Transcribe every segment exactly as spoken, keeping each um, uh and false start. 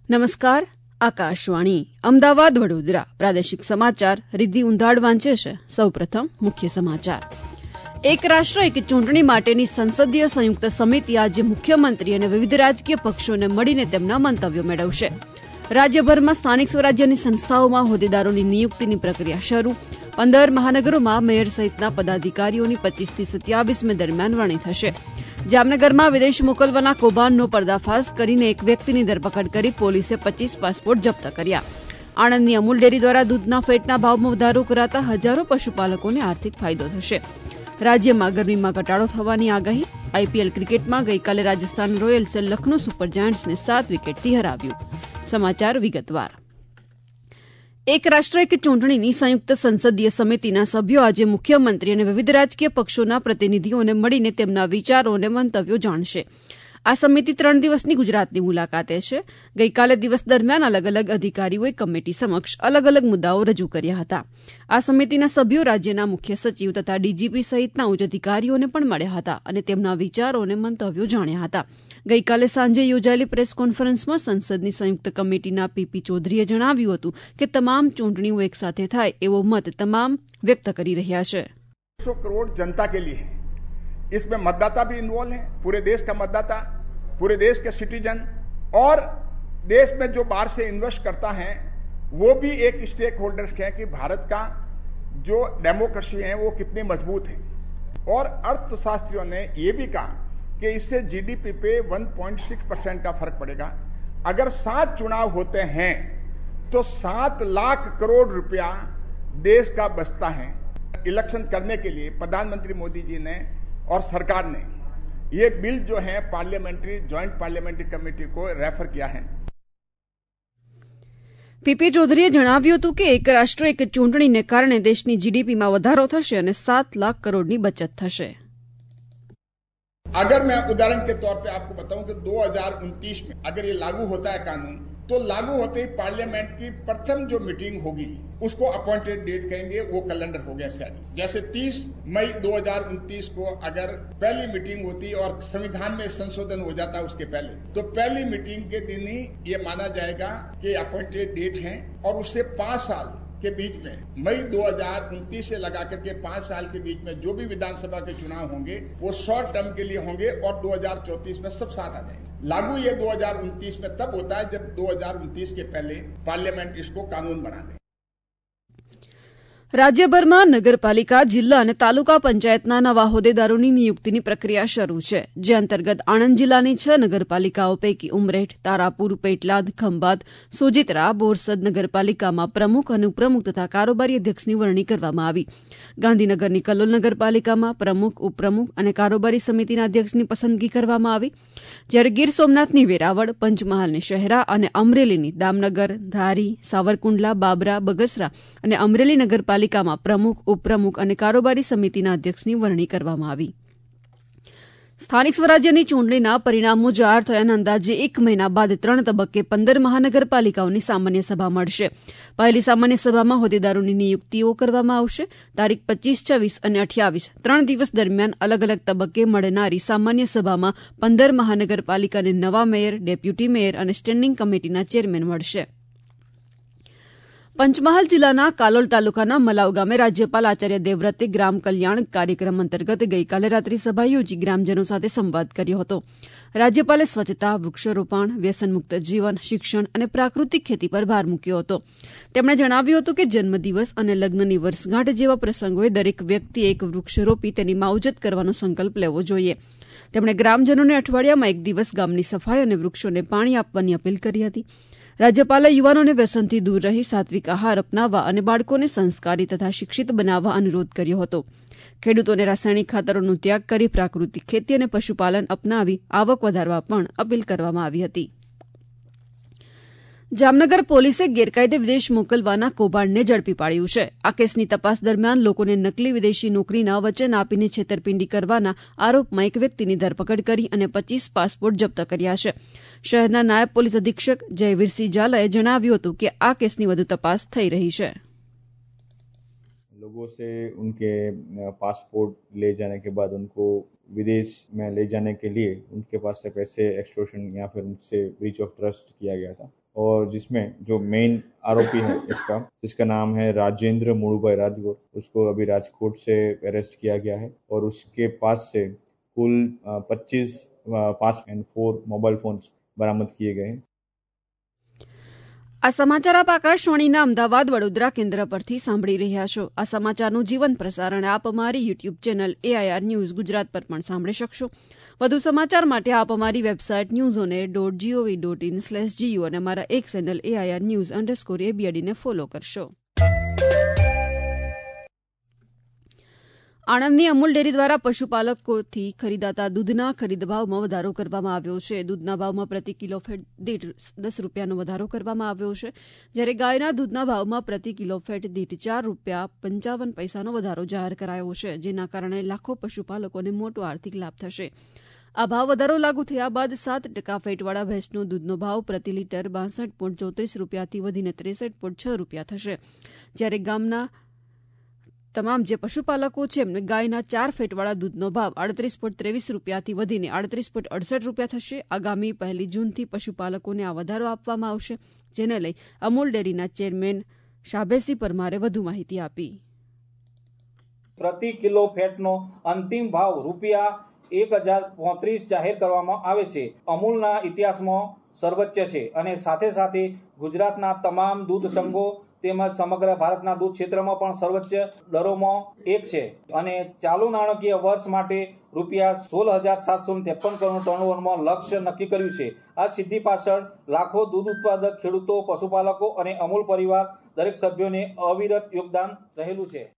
નમસ્કાર, આકાશવાણી અમદાવાદ વડોદરા પ્રાદેશિક સમાચાર રિદ્ધિ ઉંધાડ વાંચે છે. સૌપ્રથમ મુખ્ય સમાચાર. એક રાષ્ટ્ર એક ચૂંટણી માટેની સંસદીય સંયુક્ત સમિતિ આજે મુખ્યમંત્રી અને વિવિધ રાજકીય પક્ષોને મળીને તેમના મંતવ્યો મેળવશે. રાજ્યભરમાં સ્થાનિક સ્વરાજ્યની સંસ્થાઓમાં હોદ્દેદારોની નિયુક્તિની પ્રક્રિયા શરૂ. પંદર મહાનગરોમાં મેયર સહિતના પદાધિકારીઓની પચીસથી સત્યાવીસ મે દરમિયાન વરણી થશે. જામનગરમાં વિદેશ મોકલવાના કૌભાંડનો પર્દાફાશ કરીને એક વ્યક્તિની ધરપકડ કરી પોલીસે પચીસ પાસપોર્ટ જપ્ત કર્યા. આણંદની અમૂલ ડેરી દ્વારા દૂધના ફેટના ભાવમાં વધારો કરાતા હજારો પશુપાલકોને આર્થિક ફાયદો થશે. રાજ્યમાં ગરમીમાં ઘટાડો થવાની આગાહી. આઈપીએલ ક્રિકેટમાં ગઈકાલે રાજસ્થાન રોયલ્સે લખનૌ સુપર જાયન્ટ્સને સાત વિકેટથી હરાવ્યું. સમાચાર વિગતવાર. એક રાષ્ટ્ર એક ચૂંટણીની સંયુક્ત સંસદીય સમિતિના સભ્યો આજે મુખ્યમંત્રી અને વિવિધ રાજકીય પક્ષોના પ્રતિનિધિઓને મળીને તેમના વિચારો અને મંતવ્યો જાણશે. આ સમિતિ ત્રણ દિવસની ગુજરાતની મુલાકાતે છે. ગઈકાલે દિવસ દરમિયાન અલગ અલગ અધિકારીઓએ કમિટી સમક્ષ અલગ અલગ મુદ્દાઓ રજૂ કર્યા હતા. આ સમિતિના સભ્યો રાજ્યના મુખ્ય સચિવ તથા ડીજીપી સહિતના ઉચ્ચ અધિકારીઓને પણ મળ્યા હતા અને તેમના વિચારો અને મંતવ્યો જાણ્યા હતા. ગઈકાલે સાંજે યોજાયેલી પ્રેસ કોન્ફરન્સમાં સંસદની સંયુક્ત કમિટીના પીપી ચૌધરીએ જણાવ્યું હતું કે તમામ ચૂંટણીઓ એક સાથે થાય એવો મત તમામ વ્યક્ત કરી રહ્યા છે. सौ करोड़ जनता के लिए इसमें मतदाता भी इन्वॉल्व है, पूरे देश का मतदाता, पूरे देश के सिटीजन और देश में जो बाहर से इन्वेस्ट करता है वो भी एक स्टेक होल्डर्स है कि भारत का जो डेमोक्रेसी है वो कितनी मजबूत है. और अर्थशास्त्रियों ने ये भी कहा कि इससे जीडीपी पे वन पॉइंट सिक्स परसेंट का फर्क पड़ेगा. अगर सात चुनाव होते हैं तो सात लाख करोड़ रुपया देश का बचता है. इलेक्शन करने के लिए प्रधानमंत्री मोदी जी ने और सरकार ने ये बिल जो है पार्लियामेंट्री ज्वाइंट पार्लियामेंट्री कमेटी को रेफर किया है. પીપી ચૌધરીએ જણાવ્યું હતું કે એક રાષ્ટ્ર એક ચૂંટણીને કારણે દેશની જીડીપીમાં વધારો થશે અને સાત લાખ કરોડની બચત થશે. अगर मैं उदाहरण के तौर पे आपको बताऊं कि दो हज़ार उनतीस में अगर ये लागू होता है कानून तो लागू होते ही पार्लियामेंट की प्रथम जो मीटिंग होगी उसको अपॉइंटेड डेट कहेंगे, वो कैलेंडर हो गया सेट. जैसे तीस मई दो हज़ार उनतीस को अगर पहली मीटिंग होती और संविधान में संशोधन हो जाता उसके पहले तो पहली मीटिंग के दिन ही ये माना जाएगा कि अपॉइंटेड डेट है और उससे पांच साल के बीच में मई दो हज़ार उनतीस से लगा करके पांच साल के बीच में जो भी विधानसभा के चुनाव होंगे वो शॉर्ट टर्म के लिए होंगे और दो हज़ार चौंतीस में सब साथ आ जाएंगे. लागू ये दो हज़ार उनतीस में तब होता है जब दो हज़ार उनतीस के पहले पार्लियामेंट इसको कानून बना दे. રાજ્યભરમાં નગરપાલિકા, જિલ્લા અને તાલુકા પંચાયતના નવા હોદ્દેદારોની નિયુક્તિની પ્રક્રિયા શરૂ છે. જે અંતર્ગત આણંદ જિલ્લાની છ નગરપાલિકાઓ પૈકી ઉમરેઠ, તારાપુર, પેટલાદ, ખંભાત, સોજિત્રા, બોરસદ નગરપાલિકામાં પ્રમુખ અને ઉપપ્રમુખ તથા કારોબારી અધ્યક્ષની વરણી કરવામાં આવી. ગાંધીનગરની કલોલ નગરપાલિકામાં પ્રમુખ, ઉપપ્રમુખ અને કારોબારી સમિતિના અધ્યક્ષની પસંદગી કરવામાં આવી. જ્યારે ગીર સોમનાથની વેરાવળ, પંચમહાલની શહેરા અને અમરેલીની દામનગર, ધારી, સાવરકુંડલા, બાબરા, બગસરા અને અમરેલી નગરપાલિકા પાલિકામાં પ્રમુખ, ઉપપ્રમુખ અને કારોબારી સમિતિના અધ્યક્ષની વરણી કરવામાં આવી. સ્થાનિક સ્વરાજ્યની ચૂંટણીના પરિણામો જાહેર થયાના અંદાજે એક મહિના બાદ ત્રણ તબક્કે પંદર મહાનગરપાલિકાઓની સામાન્ય સભા મળશે. પહેલી સામાન્ય સભામાં હોદ્દેદારોની નિયુક્તિઓ કરવામાં આવશે. તારીખ પચીસ, છવ્વીસ અને અઠ્યાવીસ ત્રણ દિવસ દરમિયાન અલગ અલગ તબક્કે મળનારી સામાન્ય સભામાં પંદર મહાનગરપાલિકાને નવા મેયર, ડેપ્યુટી મેયર અને સ્ટેન્ડિંગ કમિટીના ચેરમેન મળશે. પંચમહાલ જિલ્લાના કાલોલ તાલુકાના મલાવ ગામે રાજ્યપાલ આચાર્ય દેવવ્રતે ગ્રામ કલ્યાણ કાર્યક્રમ અંતર્ગત ગઈકાલે રાત્રિ સભા યોજી ગ્રામજનો સાથે સંવાદ કર્યો હતો. રાજ્યપાલે સ્વચ્છતા, વૃક્ષારોપણ, વ્યસનમુક્ત જીવન, શિક્ષણ અને પ્રાકૃતિક ખેતી પર ભાર મૂક્યો હતો. તેમણે જણાવ્યું હતું કે જન્મદિવસ અને લગ્નની વર્ષગાંઠ જેવા પ્રસંગોએ દરેક વ્યક્તિએ એક વૃક્ષ રોપી તેની માવજત કરવાનો સંકલ્પ લેવો જોઈએ. તેમણે ગ્રામજનોને અઠવાડિયામાં એક દિવસ ગામની સફાઈ અને વૃક્ષોને પાણી આપવાની અપીલ કરી હતી. રાજ્યપાલે યુવાનોને વ્યસનથી દૂર રહી સાત્વિક આહાર અપનાવવા અને બાળકોને સંસ્કારી તથા શિક્ષિત બનાવવા અનુરોધ કર્યો હતો. ખેડૂતોને રાસાયણિક ખાતરોનો ત્યાગ કરી પ્રાકૃતિક ખેતી અને પશુપાલન અપનાવી આવક વધારવા પણ અપીલ કરવામાં આવી હતી. જામનગર પોલીસે ગેરકાયદે વિદેશ મોકલવાના કૌભાંડને ઝડપી પાડ્યું છે. આ કેસની તપાસ દરમિયાન લોકોને નકલી વિદેશી નોકરીના વચન આપીને છેતરપિંડી કરવાના આરોપમાં એક વ્યક્તિની ધરપકડ કરી અને પચીસ પાસપોર્ટ જપ્ત કર્યા છે. શહેરના નાયબ પોલીસ અધિક્ષક જયવીરસિંહ ઝાલાએ જણાવ્યું હતું કે આ કેસની વધુ તપાસ થઈ રહી છે. लोगों से उनके पासपोर्ट ले जाने के बाद उनको विदेश में ले जाने के लिए उनके पास से पैसे एक्सटॉर्शन या फिर उनसे ब्रीच ऑफ ट्रस्ट किया गया था और जिसमें जो मेन आरोपी है इसका जिसका नाम है राजेंद्र मुड़ुभाई राजगोर, उसको अभी राजकोट से अरेस्ट किया गया है और उसके पास से कुल पच्चीस pass and four mobile phones बरामद किए गए हैं। આ સમાચાર આપ આકાશવાણીના અમદાવાદ વડોદરા કેન્દ્ર પરથી સાંભળી રહ્યા છો. આ સમાચારનું જીવન પ્રસારણ આપ અમારી YouTube channel AIR news Gujarat પર પણ સાંભળી શકશો. વધુ સમાચાર માટે આપ અમારી website news on air dot GOV dot in slash GU અને અમારા એક ચેનલ એઆઈઆર ન્યૂઝ અંડરસ્કોર એબીએડીને ફોલો કરશો. આણંદની અમૂલ ડેરી દ્વારા પશુપાલકોથી ખરીદાતા દૂધના ખરીદ ભાવમાં વધારો કરવામાં આવ્યો છે. દૂધના ભાવમાં પ્રતિ કિલો ફેટ દીઠ દસ રૂપિયાનો વધારો કરવામાં આવ્યો છે, જ્યારે ગાયના દૂધના ભાવમાં પ્રતિ કિલો ફેટ દીઠ ચાર રૂપિયા પંચાવન પૈસાનો વધારો જાહેર કરાયો છે, જેના કારણે લાખો પશુપાલકોને મોટો આર્થિક લાભ થશે. આ ભાવ વધારો લાગુ થયા બાદ સાત ટકા ફેટવાળા ભેંસનો દૂધનો ભાવ પ્રતિ લીટર બાસઠ પોઈન્ટ ચોત્રીસ રૂપિયાથી વધીને ત્રેસઠ પોઈન્ટ છ રૂપિયા થશે, જ્યારે ગામના તમામ જે પશુપાલકો છે એમને ગાયના ચાર ફેટવાળા દૂધનો ભાવ આડત્રીસ પોઈન્ટ ત્રેવીસ રૂપિયાથી વધીને આડત્રીસ પોઈન્ટ અડસઠ રૂપિયા થશે. આગામી પહેલી જૂનથી પશુપાલકોને આ વધારો આપવામાં આવશે, જેને લઈ અમૂલ ડેરીના ચેરમેન શાભેસી પરમારે વધુ માહિતી આપી. પ્રતિ કિલો ફેટનો અંતિમ ભાવ રૂપિયા એક હજાર પોત્રીસ જાહેર કરવામાં આવે છે. અમૂલના ઇતિહાસમાં સર્વોચ્ચ છે અને સાથે સાથે ગુજરાતના તમામ દૂધ સંઘો તેમજ સમગ્ર ભારતના દૂધ ક્ષેત્રમાં પણ સર્વોચ્ચ દરોમાં એક છે અને ચાલુ નાણાકીય વર્ષ માટે રૂપિયા સોળ હજાર સાતસો ત્રેપન કરોડ ટર્નઓવરમાં લક્ષ્ય નક્કી કર્યું છે. આ સિદ્ધિ પાછળ લાખો દૂધ ઉત્પાદક ખેડૂતો, પશુપાલકો અને અમૂલ પરિવાર દરેક સભ્યોને અવિરત યોગદાન રહેલું છે.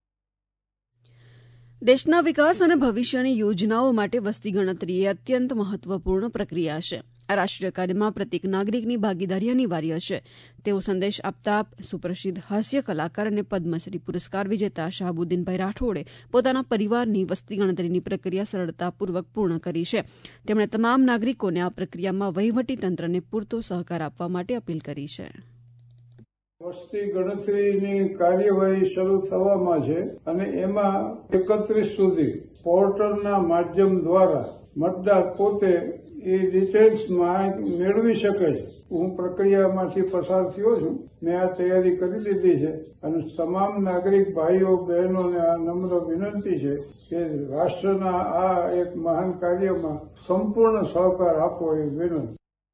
દેશના વિકાસ અને ભવિષ્યની યોજનાઓ માટે વસ્તી ગણતરી એ અત્યંત મહત્વપૂર્ણ પ્રક્રિયા છે. આ રાષ્ટ્રીય કાર્યમાં પ્રત્યેક નાગરિકની ભાગીદારી અનિવાર્ય છે, તેવો સંદેશ આપતા સુપ્રસિદ્ધ હાસ્ય કલાકાર અને પદ્મશ્રી પુરસ્કાર વિજેતા શાહબુદ્દીનભાઈ રાઠોડે પોતાના પરિવારની વસ્તી ગણતરીની પ્રક્રિયા સરળતાપૂર્વક પૂર્ણ કરી છે. તેમણે તમામ નાગરિકોને આ પ્રક્રિયામાં વહીવટી તંત્રને પૂરતો સહકાર આપવા માટે અપીલ કરી છે. વસ્તી ગણતરીની કાર્યવાહી શરૂ થવામાં છે અને એમાં એકત્રીસ સુધી પોર્ટલના માધ્યમ દ્વારા મતદાર પોતે એ ડિટેલ્સ મેળવી શકે છે. હું પ્રક્રિયામાંથી પસાર થયો છું, મેં આ તૈયારી કરી લીધી છે અને તમામ નાગરિક ભાઈઓ બહેનોને આ નમ્ર વિનંતી છે કે રાષ્ટ્રના આ એક મહાન કાર્યમાં સંપૂર્ણ સહકાર આપવો એ વિનંતી.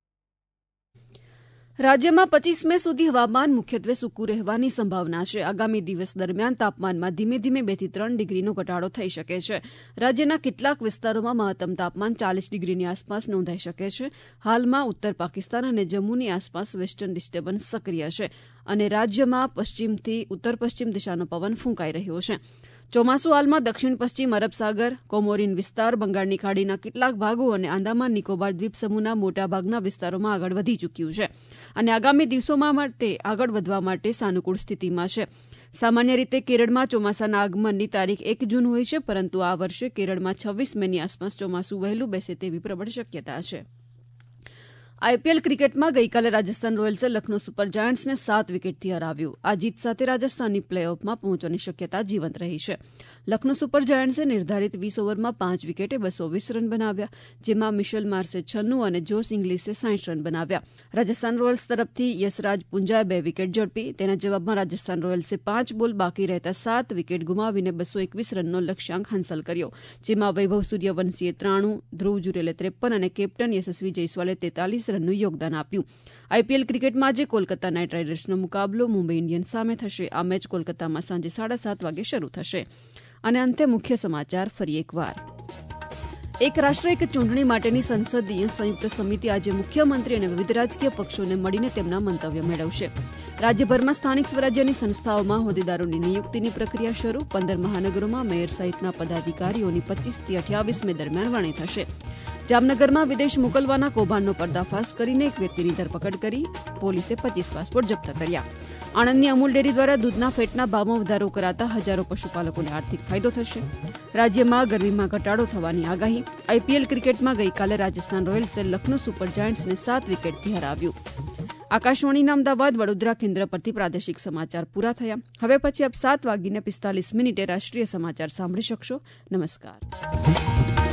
રાજ્યમાં પચીસ મે સુધી હવામાન મુખ્યત્વે સૂકું રહેવાની સંભાવના છે. આગામી દિવસ દરમિયાન તાપમાનમાં ધીમે ધીમે બે થી ત્રણ ડિગ્રીનો ઘટાડો થઈ શકે છે. રાજ્યના કેટલાક વિસ્તારોમાં મહત્તમ તાપમાન ચાલીસ ડિગ્રીની આસપાસ નોંધાઈ શકે છે. હાલમાં ઉત્તર પાકિસ્તાન અને જમ્મુની આસપાસ વેસ્ટર્ન ડિસ્ટર્બન્સ સક્રિય છે અને રાજ્યમાં પશ્ચિમથી ઉત્તર પશ્ચિમ દિશાનો પવન ફૂંકાઈ રહ્યો છે. ચોમાસું હાલમાં દક્ષિણ પશ્ચિમ અરબ સાગર, કોમોરીન વિસ્તાર, બંગાળની ખાડીના કેટલાક ભાગો અને આંદામાન નિકોબાર દ્વીપ સમૂહના મોટાભાગના વિસ્તારોમાં આગળ વધી ચૂક્યું છે અને આગામી દિવસોમાં માટે આગળ વધવા માટે સાનુકૂળ સ્થિતિમાં છે. સામાન્ય રીતે કેરળમાં ચોમાસાના આગમનની તારીખ એક જૂન હોય છે, પરંતુ આ વર્ષે કેરળમાં છવ્વીસ મેની આસપાસ ચોમાસું વહેલું બેસે તેવી પ્રબળ શક્યતા છે. આઈપીએલ ક્રિકેટમાં ગઈકાલે રાજસ્થાન રોયલ્સે લખનૌ સુપર જાયન્ટ્સને સાત વિકેટથી હરાવ્યું. આ જીત સાથે રાજસ્થાનની પ્લે ઓફમાં પહોંચવાની શક્યતા જીવંત રહી છે. લખનૌ સુપર જાયન્ટ્સે નિર્ધારિત વીસ ઓવરમાં પાંચ વિકેટે બસો વીસ રન બનાવ્યા, જેમાં મિશેલ માર્સે છન્નું અને જોસ ઇંગ્લિસે સાઠ રન બનાવ્યા. રાજસ્થાન રોયલ્સ તરફથી યશરાજ પુંજાએ બે વિકેટ ઝડપી. તેના જવાબમાં રાજસ્થાન રોયલ્સે પાંચ બોલ બાકી રહેતા સાત વિકેટ ગુમાવીને બસો એકવીસ રનનો લક્ષ્યાંક હાંસલ કર્યો, જેમાં વૈભવ સૂર્યવંશીએ ત્રાણું, ધ્રુવ જુરેલે ત્રેપન અને કેપ્ટન યશસ્વી જયસ્વાલે તેતાલીસ રનનું યોગદાન આપ્યું. આઈપીએલ ક્રિકેટમાં આજે કોલકાતા નાઇટ રાઇડર્સનો મુકાબલો મુંબઈ ઇન્ડિયન્સ સામે થશે. આ મેચ કોલકાતામાં સાંજે સાડા સાત વાગે શરૂ થશે. અને અંતે મુખ્ય સમાચાર ફરી એકવાર. એક રાષ્ટ્ર એક ચૂંટણી માટેની સંસદીય સંયુક્ત સમિતિ આજે મુખ્યમંત્રી અને વિવિધ રાજકીય પક્ષોને મળીને તેમના મંતવ્ય મેળવશે. રાજ્યભરમાં સ્થાનિક સ્વરાજ્યની સંસ્થાઓમાં હોદ્દેદારોની નિયુક્તિની પ્રક્રિયા શરૂ. પંદર મહાનગરોમાં મેયર સહિતના પદાધિકારીઓની પચીસથી અઠ્યાવીસ મે દરમિયાન વરણી થશે. જામનગરમાં વિદેશ મોકલવાના કૌભાંડનો પર્દાફાશ કરીને એક વ્યક્તિની ધરપકડ કરી પોલીસે પચીસ પાસપોર્ટ જપ્ત કર્યા. આણંદની અમૂલ ડેરી દ્વારા દૂધના ફેટના ભાવમાં વધારો કરાતા હજારો પશુપાલકોને આર્થિક ફાયદો થશે. રાજ્યમાં ગરમીમાં ઘટાડો થવાની આગાહી. આઈપીએલ ક્રિકેટમાં ગઈકાલે રાજસ્થાન રોયલ્સે લખનૌ સુપર જાયન્ટ્સને સાત વિકેટથી હરાવ્યું. આકાશવાણીના અમદાવાદ વડોદરા કેન્દ્ર પરથી પ્રાદેશિક સમાચાર પૂરા થયા. હવે પછી આપ સાત વાગીને પિસ્તાલીસ મિનિટે રાષ્ટ્રીય સમાચાર સાંભળી શકશો. નમસ્કાર.